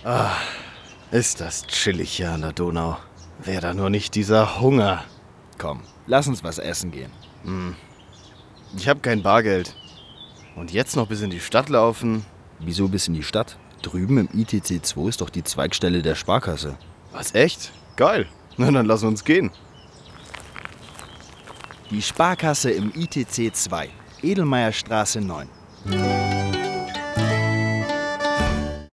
Ah, ist das chillig hier an der Donau. Wär da nur nicht dieser Hunger. Komm, lass uns was essen gehen. Ich hab kein Bargeld. Und jetzt noch bis in die Stadt laufen? Wieso bis in die Stadt? Drüben im ITC 2 ist doch die Zweigstelle der Sparkasse. Was, echt? Geil. Na, dann lass uns gehen. Die Sparkasse im ITC 2, Edelmeierstraße 9.